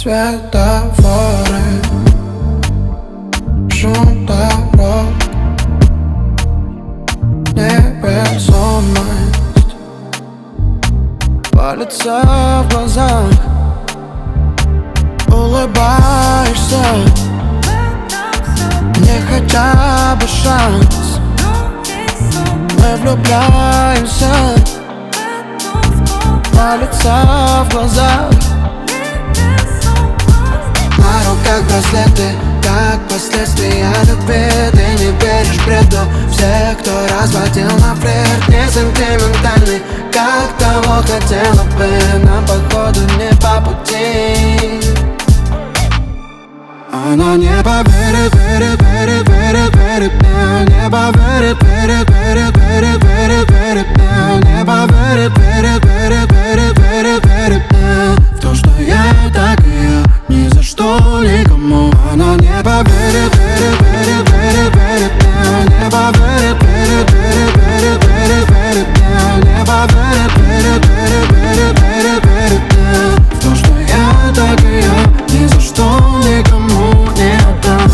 Светофоры, шум дорог, невесомость палится в глазах. Улыбаешься, мне хотя бы шанс. Мы влюбляемся, палится в глазах. На руках браслеты, как последствия любви. Ты не веришь бреду всех, кто разводил на флирт. Не сентиментальный, как того хотела бы. Нам походу не по пути. Она не поверит, верит, верит, верит, верит мне. Не поверит, верит, верит, верит, верит, верит мне. Не поверит, верит, верит, верит, верит, верит мне. В то, что я так и я, ни за что никому. Она не поверит, верит, верит, верит, верит мне. Не поверит, верит, верит, верит, верит, верит мне. Не поверит, верит, верит, верит, верит, верит мне. В то, что я так и я, ни за что никому не отдам.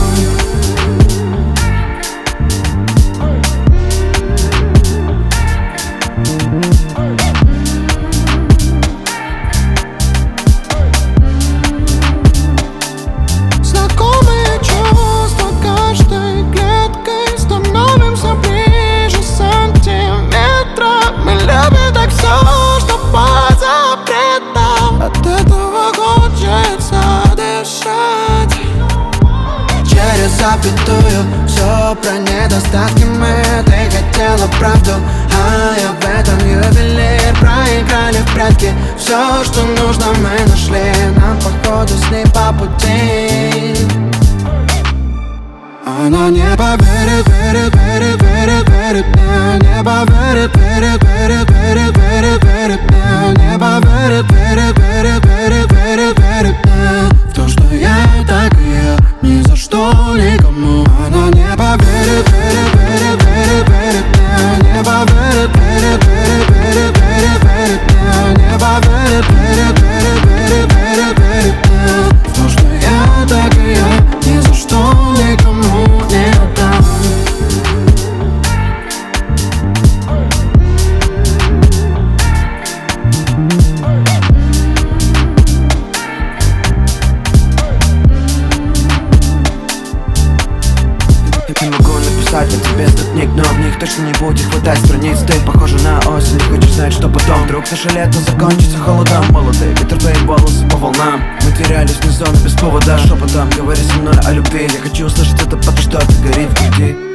Знакомые чувства каждой клеткой. Становимся ближе сантиметра. Мы любим так все, что по запретам. От этого хочется дышать. Через запятую все про недостатки мы. Ты хотела правду, а я в этом ювелир. Проиграли в прятки, все, что нужно, мы нашли. Нам походу с ней по пути. Она не поверит, верит, верит, верит, верит мне. Не поверит, верит, верит, верит, верит, верит мне. Не поверит, верит, верит, верит, верит, верит мне. В то, что я так и я, ни за что никому. Она не поверит, верит, верит, верит, верит мне. Не поверит, верит, верит, верит, верит, верит мне. Не поверит, верит, верит, верит, верит, верит мне. В то, что я так и я, ни за что никому не отдам. Я не могу написать о тебе 100 книг, но в них точно не будет хватать страниц. Ты похожа на осень, не хочешь знать, что потом. Вдруг наше лето закончится холодом. Молодые ветер, твои волосы по волнам. Мы терялись вне зоны без повода. Шепотом говори со мной о любви. Я хочу услышать это, потому что это горит в груди.